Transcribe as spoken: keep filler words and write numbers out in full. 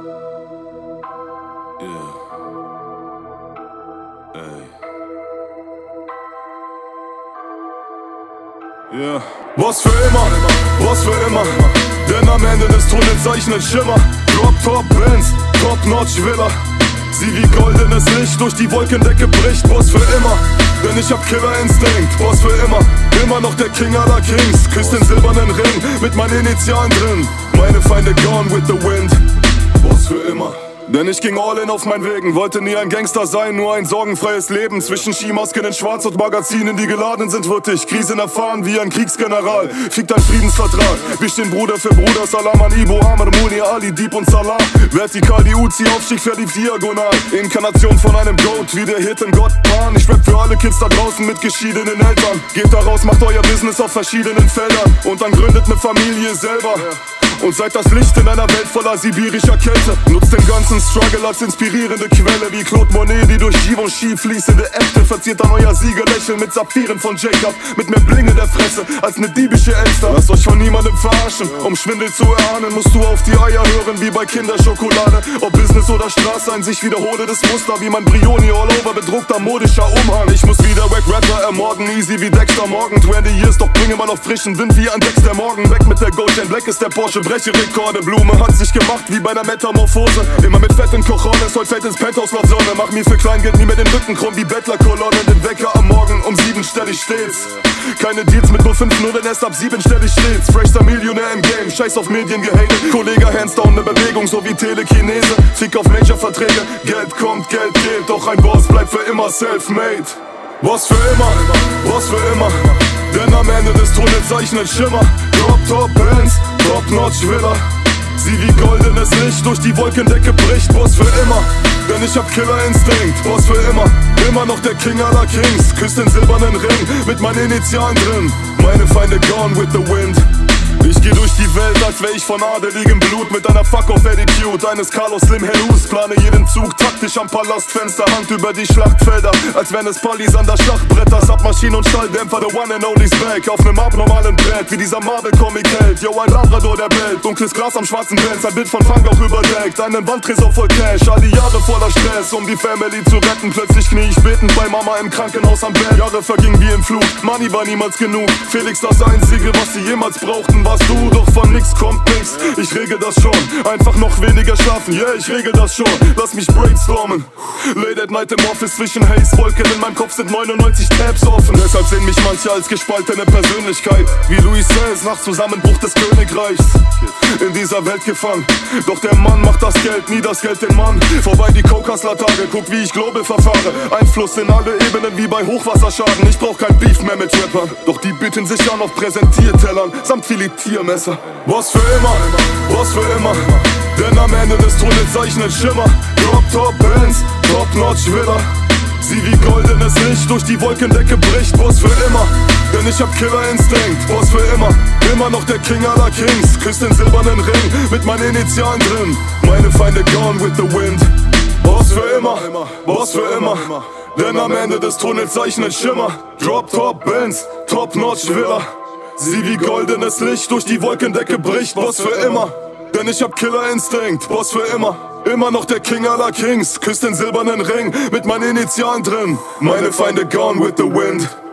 Yeah. Ey. Yeah. Was für immer, was für immer. Denn am Ende des Tunnels zeichnet Schimmer. Drop Top Bands, Top Notch Villa. Sie wie goldenes Licht durch die Wolkendecke bricht. Boss für immer, denn ich hab Killer Instinct. Boss für immer, immer noch der King aller Kings. Küsst den silbernen Ring mit meinen Initialen drin. Meine Feinde gone with the wind. Boss für immer. Denn ich ging all in auf meinen Wegen, wollte nie ein Gangster sein, nur ein sorgenfreies Leben. Zwischen Skimasken in Schwarz und Magazinen, die geladen sind, wird ich Krisen erfahren wie ein Kriegsgeneral. Fickt ein Friedensvertrag, wir stehen Bruder für Bruder. Salam an Ibo, Amr, Muni, Ali, Dieb und Salah. Vertikal, die Uzi-Aufstieg verlief diagonal. Inkarnation von einem Goat, wie der Hit im Gott Pan. Ich rap für alle Kids da draußen mit geschiedenen Eltern. Geht da raus, macht euer Business auf verschiedenen Feldern. Und dann gründet ne Familie selber. Und seid das Licht in einer Welt voller sibirischer Kälte. Nutzt den ganzen Struggle als inspirierende Quelle. Wie Claude Monet, die durch Givenchy fließende Äpfel. Verziert dann euer Siegerlächeln mit Saphiren von Jacob. Mit mehr Bling in der Fresse als ne diebische Elster. Lasst euch von niemandem verarschen, um Schwindel zu erahnen. Musst du auf die Eier hören wie bei Kinderschokolade. Ob Business oder Straße, ein sich wiederholendes Muster. Wie mein Brioni all over, bedruckter modischer Umhang. Ich muss wieder Wack Rapper ermorden, easy wie Dexter Morgan. zwanzig years, doch bringe mal noch frischen Wind wie ein Dexter Morgan. Weg mit der Gold, denn Black ist der Porsche. Breche Rekorde, Blume hat sich gemacht wie bei einer Metamorphose. Immer mit fetten Cojones, heute fällt ins Penthouse laut Sonne. Mach mir für Kleingeld nie mehr den Rücken krumm wie Bettlerkolonnen. Den Wecker am Morgen um sieben stell ich stets. Keine Deals mit null fünf, nur denn erst ab sieben stell ich stets. Freshster Millionär im Game, scheiß auf Medien gehatet. Kollege hands down, ne Bewegung, so wie Telekinese. Fick auf Major-Verträge, Geld kommt, Geld geht. Doch ein Boss bleibt für immer self-made. Boss für immer, Boss für immer. Denn am Ende des Tunnels zeichnet Schimmer. Drop Top Bands, Top Notch Villa. Sie wie goldenes Licht durch die Wolkendecke bricht. Boss für immer, denn ich hab Killer Instinct. Boss für immer, immer noch der King aller Kings. Küsst den silbernen Ring mit meinen Initialen drin. Meine Feinde gone with the wind. Ich geh durch die Welt, als wär ich von adeligem Blut. Mit einer Fuck-off-Attitude eines Carlos Slim Hellus. Plane jeden Zug taktisch am Palastfenster. Hand über die Schlachtfelder, als wären es Pallis an der Schachbretter. Submaschinen und Schalldämpfer, the one and only's back. Auf nem abnormalen Brett, wie dieser Marvel-Comic-Held. Yo, ein Labrador der Welt, dunkles Glas am schwarzen Benz. Ein Bild von Funk auch überdeckt, einen Wandtresor voll Cash. All die Jahre voller Stress, um die Family zu retten. Plötzlich knie ich betend bei Mama im Krankenhaus am Bett. Jahre vergingen wie im Flug, Money war niemals genug. Felix das Einzige, was sie jemals brauchten, warst du. Doch von nix kommt nix, ich regel das schon. Einfach noch weniger schlafen, yeah, ich regel das schon. Lass mich brainstormen. Late at night im Office zwischen Haze, Wolken in meinem Kopf sind neunundneunzig Tabs offen. Deshalb sehen mich manche als gespaltene Persönlichkeit. Wie Louis Seize nach Zusammenbruch des Königreichs. In dieser Welt gefangen, doch der Mann macht das Geld, nie das Geld den Mann. Vorbei die Coca-Cola-Tage, guck wie ich global verfahre. Einfluss in alle Ebenen wie bei Hochwasserschaden. Ich brauch kein Beef mehr mit Rappern, doch die bieten sich an auf Präsentiertellern samt Filetiermesser. Boss für immer, Boss für immer. Denn am Ende des Tunnels zeichnet Schimmer. Drop Top Bands, Top Notch Villa. Sie wie goldenes Licht durch die Wolkendecke bricht. Boss für immer, denn ich hab Killer Instinct. Boss für immer, immer noch der King aller Kings. Küsst den silbernen Ring mit meinen Initialen drin. Meine Feinde gone with the wind. Boss für immer, Boss für immer. Denn am Ende des Tunnels zeichnet Schimmer. Drop Top Bands, Top Notch Villa. Sie wie goldenes Licht durch die Wolkendecke bricht. Boss für immer, denn ich hab Killer Instinct. Boss für immer, immer noch der King aller Kings. Küsst den silbernen Ring mit meinen Initialen drin. Meine Feinde gone with the wind.